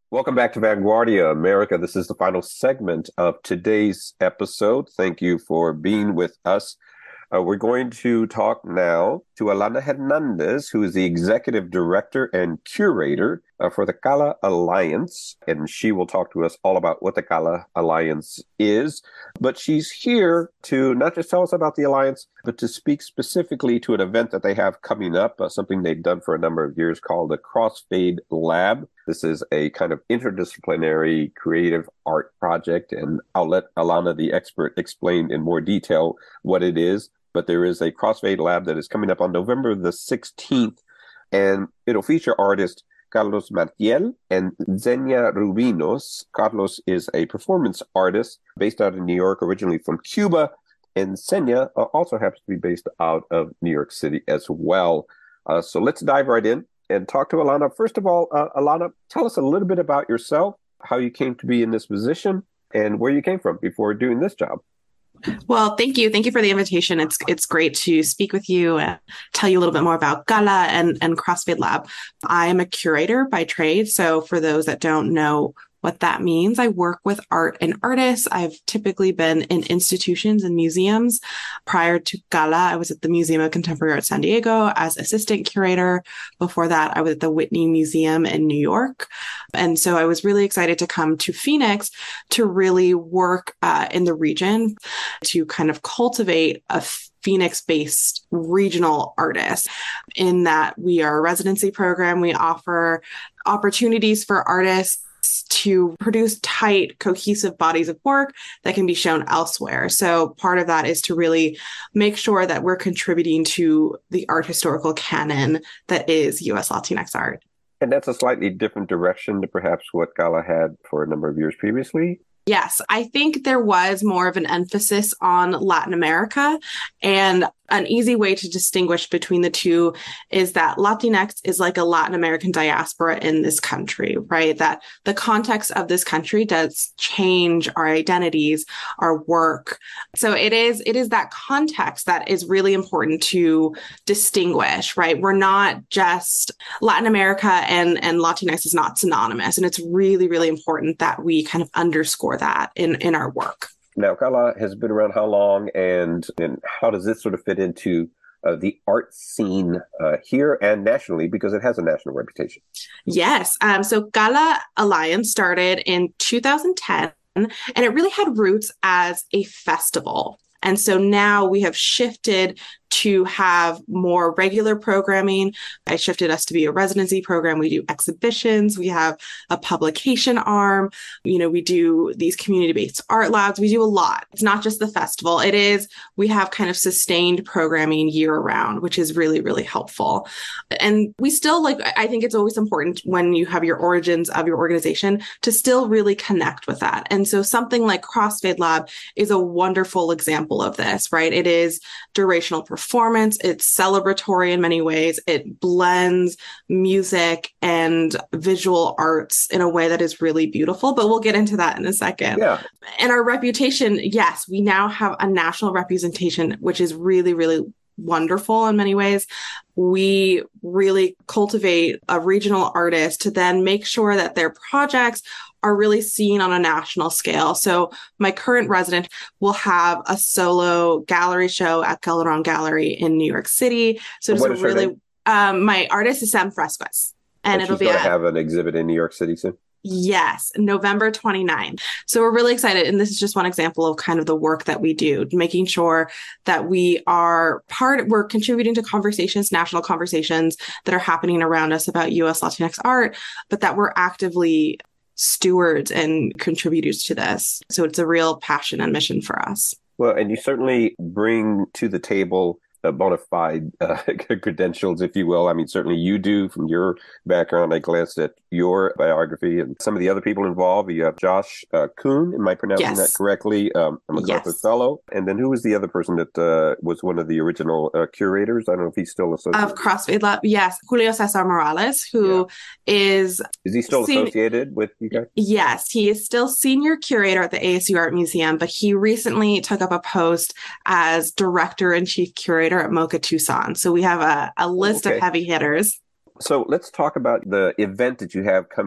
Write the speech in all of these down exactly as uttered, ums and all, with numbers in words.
Welcome back to Vanguardia America. This is the final segment of today's episode. Thank you for being with us. Uh, we're going to talk now to Alana Hernandez, who is the executive director and curator uh, for the CALA Alliance. And she will talk to us all about what the CALA Alliance is. But she's here to not just tell us about the Alliance, but to speak specifically to an event that they have coming up, uh, something they've done for a number of years called the Crossfade Lab. This is a kind of interdisciplinary creative art project, and I'll let Alana, the expert, explain in more detail what it is. But there is a Crossfade Lab that is coming up on November the sixteenth, and it'll feature artists Carlos Martiel and Xenia Rubinos. Carlos is a performance artist based out of New York, originally from Cuba, and Xenia uh, also happens to be based out of New York City as well. Uh, so let's dive right in and talk to Alana. First of all, uh, Alana, tell us a little bit about yourself, how you came to be in this position, and where you came from before doing this job. Well, thank you. Thank you for the invitation. It's it's great to speak with you and tell you a little bit more about CALA and, and Crossfade Lab. I am a curator by trade. So for those that don't know what that means, I work with art and artists. I've typically been in institutions and museums. Prior to CALA, I was at the Museum of Contemporary Art San Diego as assistant curator. Before that, I was at the Whitney Museum in New York. And so I was really excited to come to Phoenix to really work uh, in the region to kind of cultivate a Phoenix-based regional artist. In that we are a residency program, we offer opportunities for artists to produce tight, cohesive bodies of work that can be shown elsewhere. So part of that is to really make sure that we're contributing to the art historical canon that is U S Latinx art. And that's a slightly different direction to perhaps what CALA had for a number of years previously. Yes, I think there was more of an emphasis on Latin America, and an easy way to distinguish between the two is that Latinx is like a Latin American diaspora in this country, right? That the context of this country does change our identities, our work. So it is, it is that context that is really important to distinguish, right? We're not just Latin America and, and Latinx is not synonymous. And it's really, really important that we kind of underscore that in, in our work. Now, CALA has been around how long, and, and how does this sort of fit into uh, the art scene uh, here and nationally, because it has a national reputation? Yes. Um, so CALA Alliance started in two thousand ten, and it really had roots as a festival. And so now we have shifted to have more regular programming. I shifted us to be a residency program. We do exhibitions. We have a publication arm. You know, we do these community-based art labs. We do a lot. It's not just the festival. It is, we have kind of sustained programming year round, which is really, really helpful. And we still like, I think it's always important when you have your origins of your organization to still really connect with that. And so something like Crossfade Lab is a wonderful example of this, right? It is durational performance. It's celebratory in many ways. It blends music and visual arts in a way that is really beautiful, but we'll get into that in a second. Yeah. And our reputation, yes, we now have a national representation, which is really, really wonderful in many ways. We really cultivate a regional artist to then make sure that their projects are really seen on a national scale. So my current resident will have a solo gallery show at Calderon Gallery in New York City. So it's a really, um, my artist is Sam Fresquez, and, and it'll she's be going to have an exhibit in New York City soon. Yes, November twenty-ninth. So we're really excited. And this is just one example of kind of the work that we do, making sure that we are part, we're contributing to conversations, national conversations that are happening around us about U S Latinx art, but that we're actively stewards and contributors to this. So it's a real passion and mission for us. Well, and you certainly bring to the table uh, bona fide uh, credentials, if you will. I mean, certainly you do from your background. I glanced at your biography and some of the other people involved. You have Josh uh, Kuhn, am I pronouncing yes. that correctly? Um, a MacArthur yes. Fellow. And then who was the other person that uh, was one of the original uh, curators? I don't know if he's still associated. Of Crossfade Lab, yes. Julio Cesar Morales, who yeah. is... Is he still sen- associated with you guys? Yes, he is still senior curator at the A S U Art Museum, but he recently took up a post as director and chief curator at MoCA Tucson. So we have a, a list okay. of heavy hitters. So let's talk about the event that you have coming up.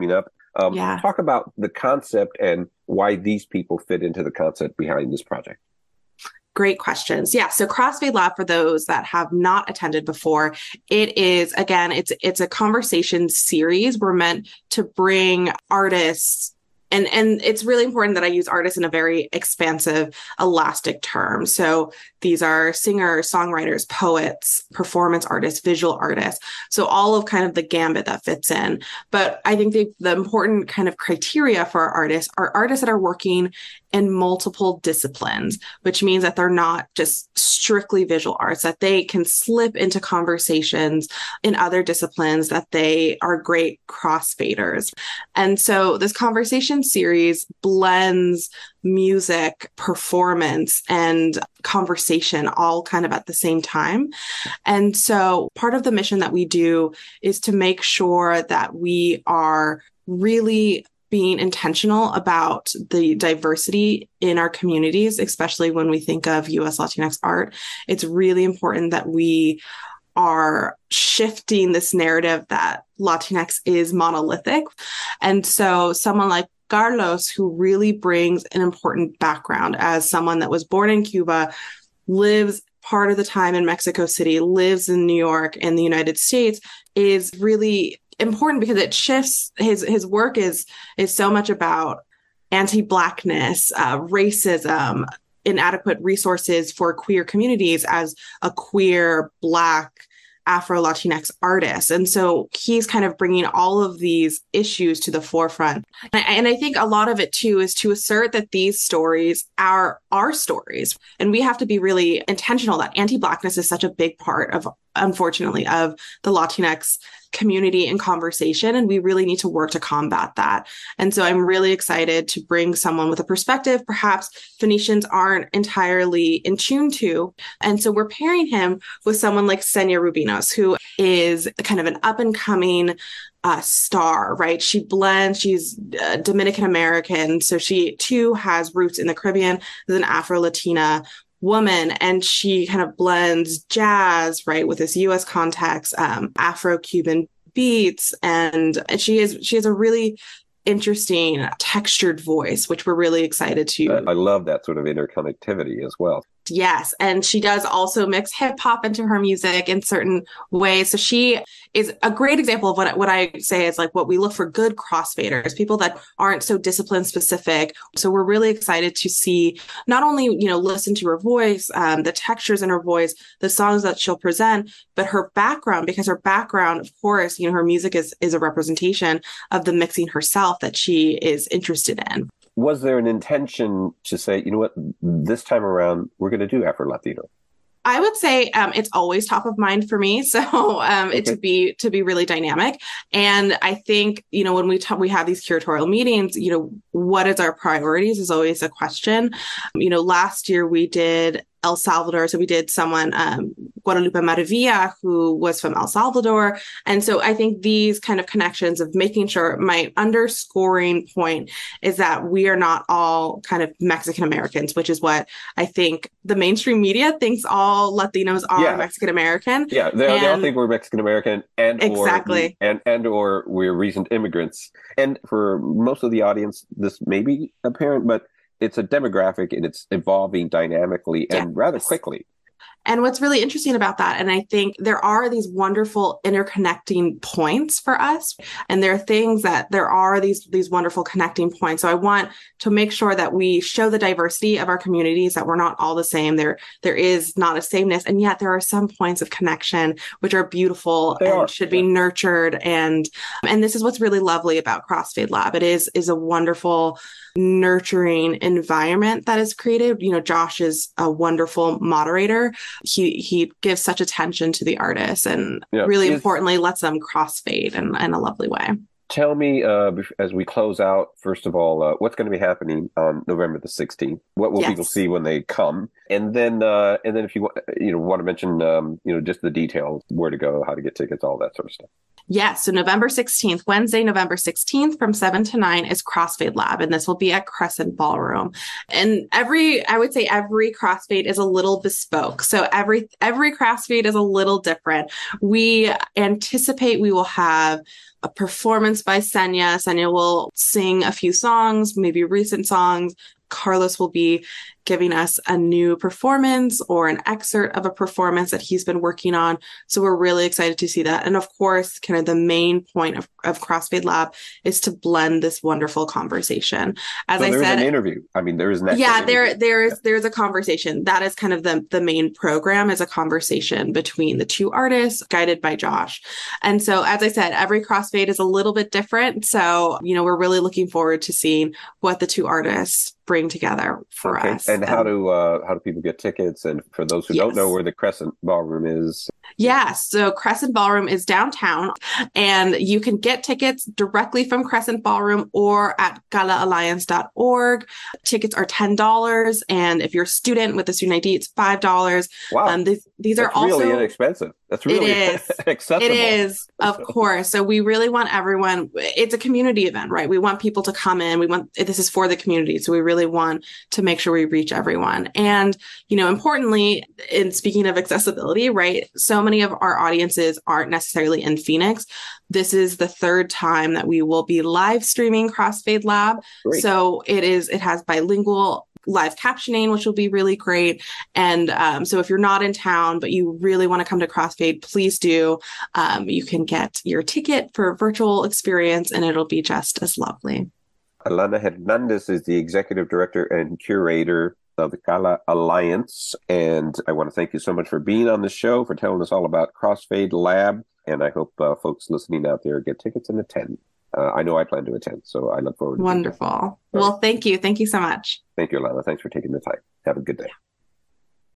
Um, Yeah. talk about the concept and why these people fit into the concept behind this project. Great questions. Yeah. So Crossfade Lab, for those that have not attended before, it is, again, it's it's a conversation series. We're meant to bring artists, and and it's really important that I use artists in a very expansive, elastic term. So these are singers, songwriters, poets, performance artists, visual artists. So all of kind of the gambit that fits in. But I think the, the important kind of criteria for our artists are artists that are working in multiple disciplines, which means that they're not just strictly visual arts, that they can slip into conversations in other disciplines, that they are great crossfaders. And so this conversation series blends music, performance, and conversation all kind of at the same time. And so part of the mission that we do is to make sure that we are really being intentional about the diversity in our communities, especially when we think of U S Latinx art. It's really important that we are shifting this narrative that Latinx is monolithic. And so someone like Carlos, who really brings an important background as someone that was born in Cuba, lives part of the time in Mexico City, lives in New York and the United States, is really important because it shifts. His his work is is so much about anti-Blackness, uh, racism, inadequate resources for queer communities as a queer Black Afro-Latinx artist. And so he's kind of bringing all of these issues to the forefront. And I, and I think a lot of it too is to assert that these stories are our stories. And we have to be really intentional that anti-Blackness is such a big part of, unfortunately, of the Latinx community and conversation. And we really need to work to combat that. And so I'm really excited to bring someone with a perspective perhaps Phoenicians aren't entirely in tune to. And so we're pairing him with someone like Senia Rubinos, who is kind of an up and coming uh, star, right? She blends, she's uh, Dominican American. So she too has roots in the Caribbean as an Afro-Latina woman, and she kind of blends jazz, right, with this U S context, um, Afro-Cuban beats, and, and she is she has a really interesting textured voice, which we're really excited to. I love that sort of interconnectivity as well. Yes. And she does also mix hip hop into her music in certain ways. So she is a great example of what, what I say is like what we look for good crossfaders, people that aren't so discipline specific. So we're really excited to see not only, you know, listen to her voice, um, the textures in her voice, the songs that she'll present, but her background, because her background, of course, you know, her music is, is a representation of the mixing herself that she is interested in. Was there an intention to say, you know what, this time around, we're going to do Afro-Latino? I would say um, it's always top of mind for me. So um, okay. it to be to be really dynamic. And I think, you know, when we talk, we have these curatorial meetings, you know, what is our priorities is always a question. You know, last year we did El Salvador. So we did someone, um, Guadalupe Maravilla, who was from El Salvador. And so I think these kind of connections of making sure my underscoring point is that we are not all kind of Mexican Americans, which is what I think the mainstream media thinks all Latinos are yeah. Mexican American. Yeah, they, and, they all think we're Mexican American and exactly. or, and, and or we're recent immigrants. And for most of the audience, this may be apparent, but it's a demographic and it's evolving dynamically and yeah. rather quickly. And what's really interesting about that, and I think there are these wonderful interconnecting points for us, and there are things that there are these these wonderful connecting points. So I want to make sure that we show the diversity of our communities, that we're not all the same. There there is not a sameness, and yet there are some points of connection which are beautiful they and are. should be yeah. nurtured. And and this is what's really lovely about Crossfade Lab. It is is a wonderful nurturing environment that is created. You know, Josh is a wonderful moderator. He he gives such attention to the artists and yeah. really it's, importantly lets them crossfade in, in a lovely way. Tell me, uh, as we close out, first of all, uh, what's going to be happening on November the sixteenth? What will yes. people see when they come? And then, uh, and then, if you want, you know, want to mention, um, you know, just the details, where to go, how to get tickets, all that sort of stuff. Yes. So November sixteenth, Wednesday, November sixteenth from seven to nine is Crossfade Lab. And this will be at Crescent Ballroom. And every, I would say every Crossfade is a little bespoke. So every, every Crossfade is a little different. We anticipate we will have a performance by Senya. Senya will sing a few songs, maybe recent songs. Carlos will be giving us a new performance or an excerpt of a performance that he's been working on. So we're really excited to see that. And of course, kind of the main point of, of Crossfade Lab is to blend this wonderful conversation. As so I there said, is an interview. I mean, there is an yeah, there interview. there is yeah. there's a conversation. That is kind of the the main program is a conversation between the two artists guided by Josh. And so, as I said, every Crossfade is a little bit different. So, you know, we're really looking forward to seeing what the two artists bring together for okay. us. And how do uh, how do people get tickets? And for those who yes. don't know where the Crescent Ballroom is. Yeah, so Crescent Ballroom is downtown, and you can get tickets directly from Crescent Ballroom or at gala alliance dot org. Tickets are ten dollars, and if you're a student with a student I D, it's five dollars. Wow. Um, these, these That's are also really inexpensive. That's really it is. accessible. It is, of course. So we really want everyone, it's a community event, right? We want people to come in. We want, this is for the community. So we really want to make sure we reach everyone. And, you know, importantly, in speaking of accessibility, right? So many of our audiences aren't necessarily in Phoenix. This is the third time that we will be live streaming Crossfade Lab. Great. So it is, it has bilingual live captioning, which will be really great. And um, so if you're not in town, but you really want to come to Crossfade, please do. Um, you can get your ticket for a virtual experience, and it'll be just as lovely. Alana Hernandez is the executive director and curator of the Gala Alliance. And I want to thank you so much for being on the show, for telling us all about Crossfade Lab. And I hope uh, folks listening out there get tickets and attend. Uh, I know I plan to attend, so I look forward to it. Wonderful. Well, thank you. Thank you so much. Thank you, Alana. Thanks for taking the time. Have a good day.